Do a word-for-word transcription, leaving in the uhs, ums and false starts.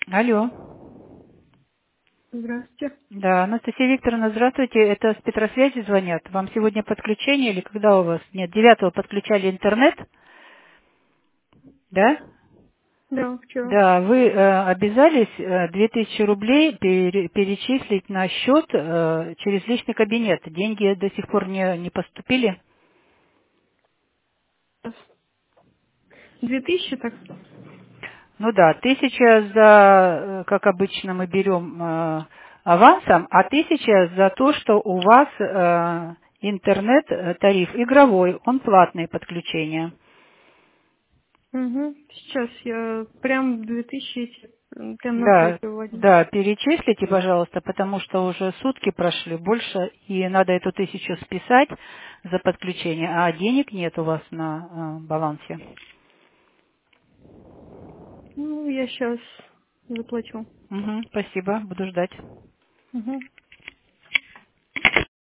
Алло. Здравствуйте. Да, Анастасия Викторовна, здравствуйте. Это с Петросвязи звонят. Вам сегодня подключение или когда у вас? Нет, девятого подключали интернет, да? Да, вчера. Да, вы э, обязались э, две тысячи рублей пере- перечислить на счет э, через личный кабинет. Деньги до сих пор не, не поступили? Две тысячи так? Ну да, тысяча за, э, как обычно мы берем э, авансом, а тысяча за то, что у вас э, интернет-тариф игровой, он платное подключение. Угу. Сейчас я прям две тысячи эти, м, прям на Да, карте вводим. да, перечислите, пожалуйста, потому что уже сутки прошли больше, и надо эту тысячу списать за подключение, а денег нет у вас на э, балансе. Ну, я сейчас заплачу. Угу, спасибо, буду ждать. Угу.